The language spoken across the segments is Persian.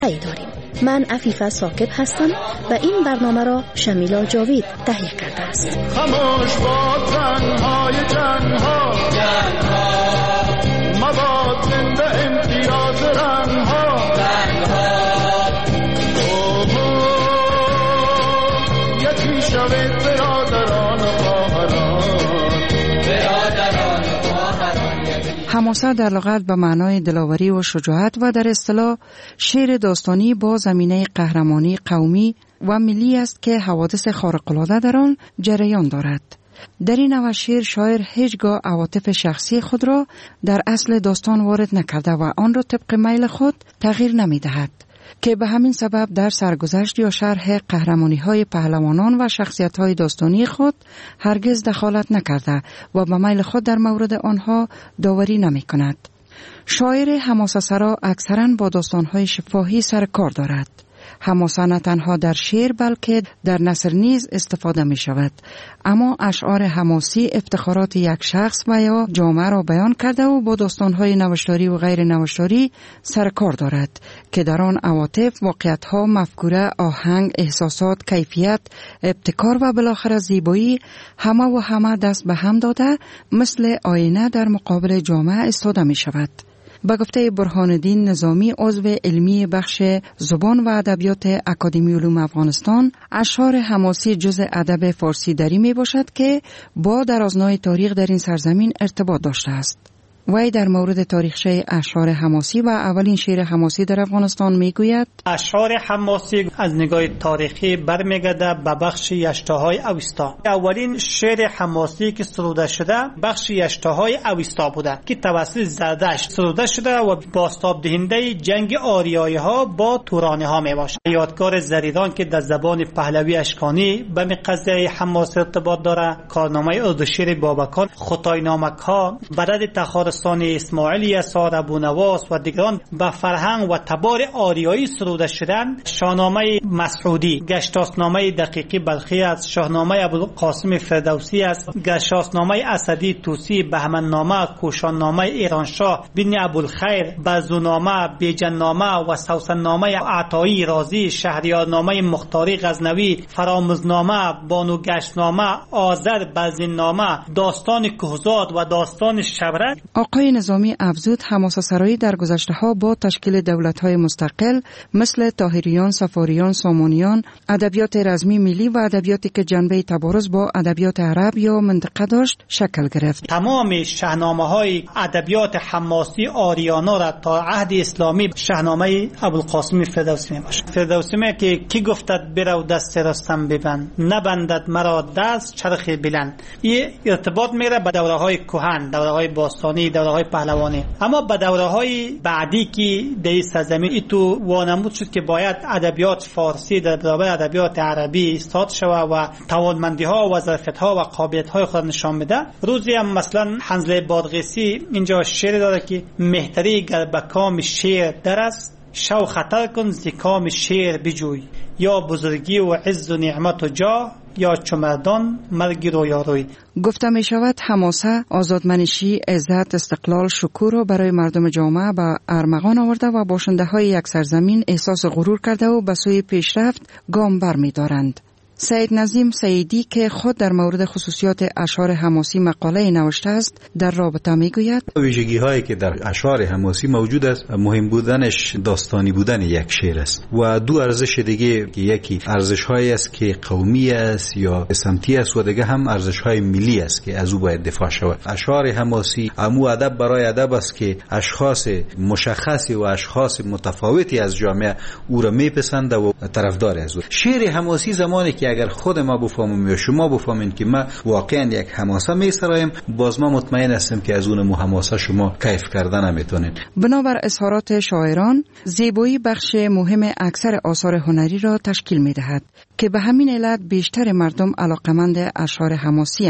داریم. من عفیفه ثاقب هستم و این برنامه را شمیلا جاوید تهیه کرده است. خاموش با تنهای جنها مباد زنده امتیاز رنها یکی شوید برادران و خواهران. حماسه در لغت به معنای دلاوری و شجاعت و در اصطلاح شعر داستانی با زمینه قهرمانی قومی و ملی است که حوادث خارق‌العاده در آن جریان دارد. در این نوع شعر شاعر هیچگاه عواطف شخصی خود را در اصل داستان وارد نکرده و آن را طبق میل خود تغییر نمی‌دهد، که به همین سبب در سرگذشت یا شرح قهرمانی‌های پهلوانان و شخصیت‌های داستانی خود هرگز دخالت نکرده و به میل خود در مورد آنها داوری نمی‌کند. شاعر حماسه‌سرا اکثراً با داستان‌های شفاهی سر کار دارد. حماسه نه تنها در شعر بلکه در نثر نیز استفاده می شود، اما اشعار حماسی افتخارات یک شخص و یا جامعه را بیان کرده و با داستان‌های نوشتاری و غیر نوشتاری سر کار دارد که در آن عواطف، واقعیت‌ها، مفکوره، آهنگ، احساسات، کیفیت، ابتکار و بالاخره زیبایی همه دست به هم داده مثل آینه در مقابل جامعه ایستاده می شود. به گفته برهان الدین نظامی، عضو علمی بخش زبان و ادبیات اکادمی علوم افغانستان، اشعار حماسی جزء ادب فارسی دری می باشد که با درازنای تاریخ در این سرزمین ارتباط داشته است. وی در مورد تاریخچه اشعار حماسی و اولین شعر حماسی در افغانستان میگوید: اشعار حماسی از نگاه تاریخی برمیگرده به بخش یشتاهای اوستا. اولین شعر حماسی که سروده شده بخش یشتاهای اوستا بوده که توسط زردشت سروده شده و بازتاب دهنده جنگ آریایی ها با تورانی ها می باشد. یادگار زریدان که در زبان پهلوی اشکانی به قضیه حماسی ارتباط داره، کارنامه اردوشیر بابکان، خطاینامک ها، برد تخار اسماعیل یسار، ابونواس و دیگران به فرهنگ و تبار آریایی سروده شدند. شاهنامه مسعودی، گشتاسنامه دقیقی بلخی است، شاهنامه ابوالقاسم فردوسی است، گشتاسنامه اسدی توسی، بهمننامه، کوشاننامه ایرانشاه بن ابوالخیر، بزونامه، بیجننامه و سوسننامه عطایی رازی، شهریارنامه مختاری غزنوی، فراموزنامه، بانوگشتنامه، آذر بزننامه، داستان کهزاد و داستان شبرک. آقای نظامی افزود حماسه‌سرایی در گذشته‌ها با تشکیل دولت‌های مستقل مثل طاهریان، صفاریان، سامانیان، ادبیات رزمی ملی و ادبیاتی که جنبه تبارز با ادبیات عرب یا منطقه داشت شکل گرفت. تمام شاهنامه‌های ادبیات حماسی آریانا را تا عهد اسلامی شاهنامه ابوالقاسم فردوسی میباشد. فردوسی میگه که کی گفتد برو دست رستم ببند، نبندد مرا دست چرخ بلند. این ارتباط میره به دوره‌های کهن، دوره‌های باستانی، دوره‌های پهلوانی. اما به دوره‌های بعدی که در سرزمین ایتو وانمود شد که باید ادبیات فارسی در برابر ادبیات عربی ایستاد شود و توانمندی‌ها و ظرفیت‌ها و قابلیت‌های خود نشان بده. روزی هم مثلا حنظله بادغیسی اینجا شعر داره که مهتری گر به کام شعر در است، شو خطر کن ز کام شعر بجوی، یا بزرگی و عز و نعمت و جاه، یا چمردان مرگ رویاروی. گفته می شود حماسه آزادمنشی، عزت، استقلال، شکوه را برای مردم جامعه به ارمغان آورده و باشنده های یک سرزمین احساس غرور کرده و به سوی پیشرفت گام بر می دارند. سید نظیم سیدی که خود در مورد خصوصیات اشعار حماسی مقاله نوشته است در رابطه میگوید: ویژگی هایی که در اشعار حماسی موجود است، مهم بودنش داستانی بودن یک شعر است و دو ارزش دیگه که یکی ارزش هایی است که قومی است یا سمتی است و دیگه هم ارزش های ملی است که از او باید دفاع شود. اشعار حماسی امو ادب برای ادب است که اشخاص مشخصی و اشخاص متفاوتی از جامعه او را میپسنده و طرفدار از او. شعر حماسی زمانی که اگر خود ما بفهمیم یا شما بفهمین که ما واقعا یک حماسه میسرایم، باز ما مطمئن هستیم که از اون حماسه شما کیف کردن نمیتونین. بنابر اظهارات شاعران، زیبایی بخش مهم اکثر آثار هنری را تشکیل میدهد که به همین علت بیشتر مردم علاقمند اشعار حماسی اند.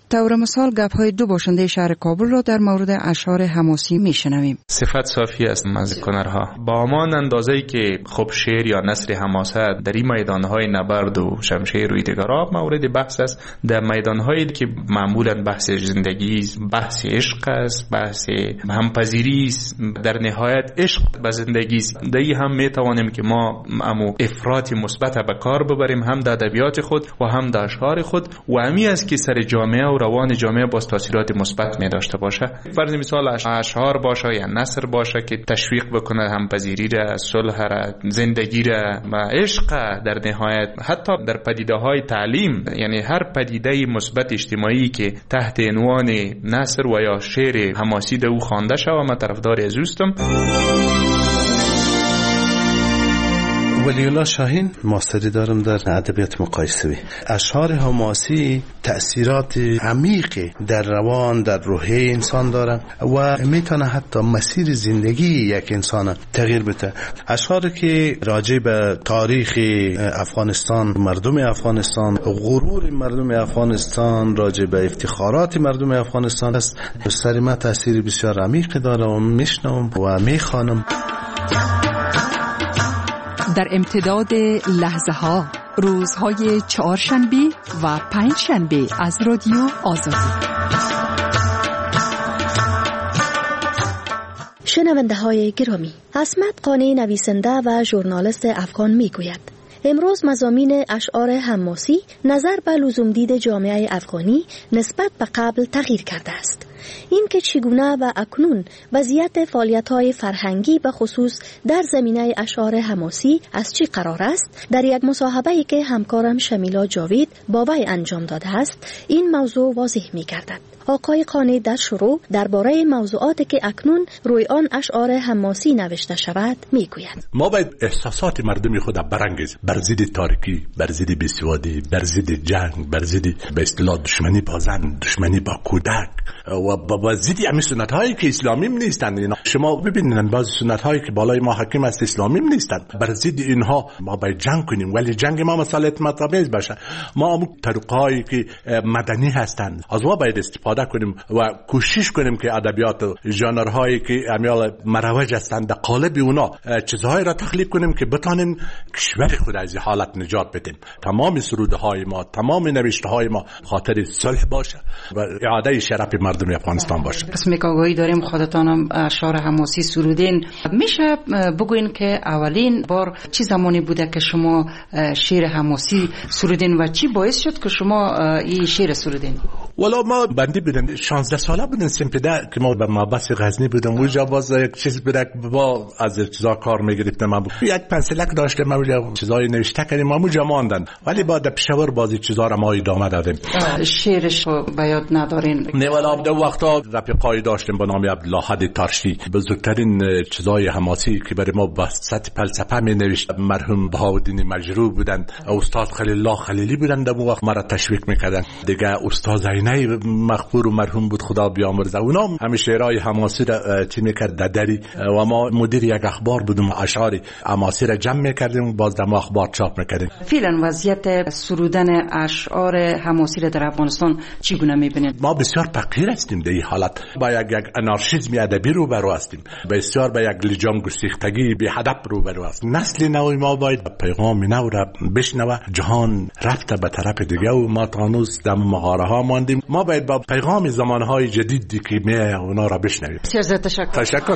طور مثال گپ‌های دو باشنده شهر کابل را در مورد اشعار حماسی میشنویم. صفت صافی است از کنرها با همان اندازه‌ای که خب شعر یا نثر حماست در این میدان‌های نبرد و شمشیر و دیگرها مورد بحث است، در میدان‌هایی که معمولاً بحث زندگی، بحث عشق است، بحث همپذیری است، در نهایت عشق به زندگی است، دایی هم میتوانیم که ما امو افراط مثبت به کار ببریم، هم در ادبیات خود و هم در اشعار خود، و همی است که سر جامعه و روان جامعه با تاثیرات مثبت می داشته باشه. فرض مثال اشعار باشه یا نثر باشه که تشویق بکنه همپذیری را، صلح را، زندگی را و عشق در نهایت. حتی در پدیده‌های تعلیم، یعنی هر پدیده مثبت اجتماعی که تحت عنوان نثر و یا شعر حماسی در او خوانده شود، من طرفدار از اوستم. ولی الله شاهین ماستری دارم در ادبیات مقایسه‌ای. اشعار حماسی تأثیرات عمیقی در روان، در روحیه انسان دارن و میتونه حتی مسیر زندگی یک انسان تغییر بده. اشعاری که راجع به تاریخ افغانستان، مردم افغانستان، غرور مردم افغانستان، راجع به افتخارات مردم افغانستان است، سر ما تأثیر بسیار عمیقی داره و میشنوم و میخوانم. در امتداد لحظه ها، روزهای چهارشنبه و پنجشنبه از رادیو آزادی. شنونده های گرامی، عصمت قانی نویسنده و ژورنالیست افغان میگوید امروز مضامین اشعار حماسی نظر به لزومدید جامعه افغانی نسبت به قبل تغییر کرده است. این که چگونه و اکنون وضعیت فعالیت‌های فرهنگی به خصوص در زمینه اشعار حماسی از چی قرار است، در یک مصاحبه‌ای که همکارم شمیلا جاوید با وی انجام داده است این موضوع واضح می‌گردد. آقای قانی در شروع درباره موضوعاتی که اکنون روی آن اشعار حماسی نوشته شود میگوید. ما باید احساسات مردم خود برانگیزیم بر ضد تاریکی، بر ضد بیسوادی، بر ضد جنگ، بر ضد به اصطلاح دشمنی با زن، دشمنی با کودک و با ضد همین سنت هایی که اسلامی نیستند. شما ببینید بعضی سنت هایی که بالای ما حاکم است اسلامی نیستند. بر ضد اینها ما باید جنگ کنیم، ولی جنگ ما مسئله متابعیز باشه. ما هم طریقایی که مدنی هستند از ما باید استفاده کنیم و کوشش کنیم که ادبیات ژانرهایی که امیال مروج هستند در قالب اونا چیزهایی را تخلیق کنیم که بتانیم کشور خود از حالت نجات بدیم. تمام سرودهای ما، تمام نوشته‌های ما خاطر صلح باشه و اعاده شرف مردم افغانستان باشه. پس میگویی داریم خودتانم اشعار حماسی سرودین. میشه بگوین که اولین بار چه زمانی بوده که شما شعر حماسی سرودین و چی باعث شد که شما این شعر سرودین؟ والا ما بندی بودیم 16 ساله بودیم سمپده که ما به مابس غزنی بودم اونجا باز یک چیز بوده با از چیزا کار میگرفتم. ما یک پنسلک داشتم ما چیزای نوشته کردیم اونجا ماندن، ولی بعد پشاور بازی چیزا را ما ادامه دادیم. شعرش به یاد ندارین؟ نه والا در وقتا رفیقای داشتیم به نام عبدالله تارشی، بزرگترین چیزای حماسی که برای ما وسط فلسفه می نوشت مرحوم بهاءالدین مجروح بودن، استاد خلیل الله خلیلی بودن، در وقت ما را تشویق میکردن. دیگه استاد زینی مغفور و مرحوم بود خدا بیامرزه، اونا هم شعرهای حماسی را چی میکرد دری و ما مدیر یک اخبار بودیم، اشعار حماسی را جمع میکردیم باز در اخبار چاپ میکردیم. فعلا وضعیت سرودن اشعار حماسی را در افغانستان چگونه میبینید؟ ما بسیار فقیر هستیم در این حالت، با یک انارشیسم ادبی روبرو هستیم، بسیار با یک لجام گسیختگی بی هدف روبرو هستیم. نسل نوی ما باید پیغام نو را بشنوه. جهان رفته به طرف دیگه و ما هنوز در مغاره ها ماندیم. ما باید با پیغام زمانهای جدیدی که میه اونا را بشنویم. بسیار تشکر.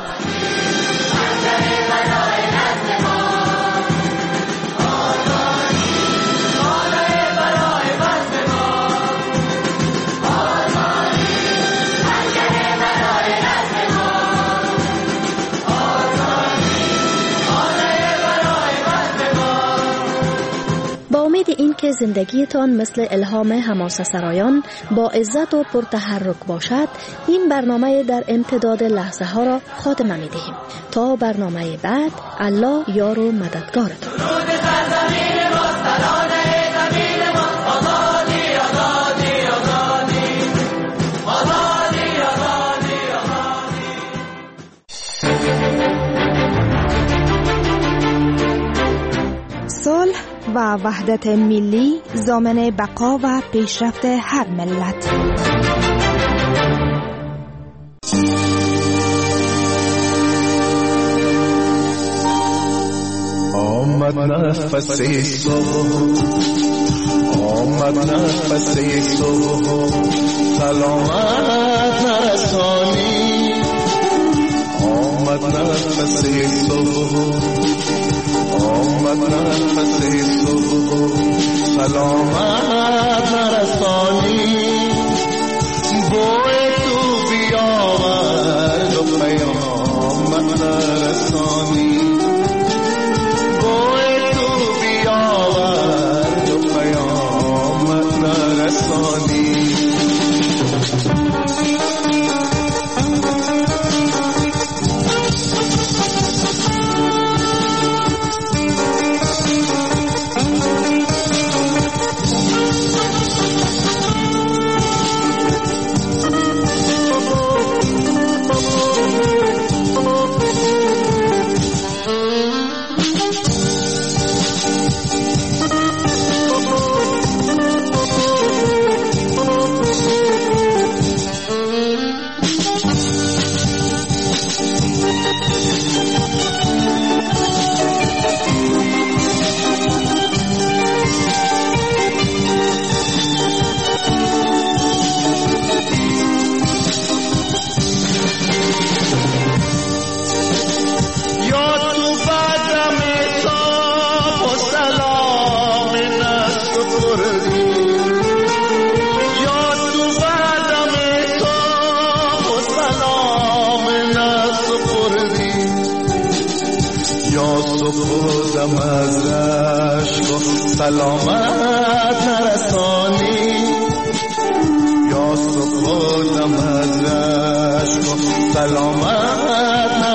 این که زندگیتان مثل الهام حماسه سرایان با عزت و پرتحرک باشد، این برنامه در امتداد لحظه ها را خاتمه می دهیم. تا برنامه بعد، الله یار و مددگارتان. صلح و وحدت ملی ضامن بقا و پیشرفت هر ملت. آمد نفس صبح، آمد نفس صبح، سلامت نرسانی. آمد نفس صبح، آمد نفس صبح، سلامت نرسانی. بوی تو بیاورد و پیامت نرسانی. بوی تو بیاورد و پیامت نرسانی. دم از عشق سلامت نرسانی. یا صبح دم از عشق سلامت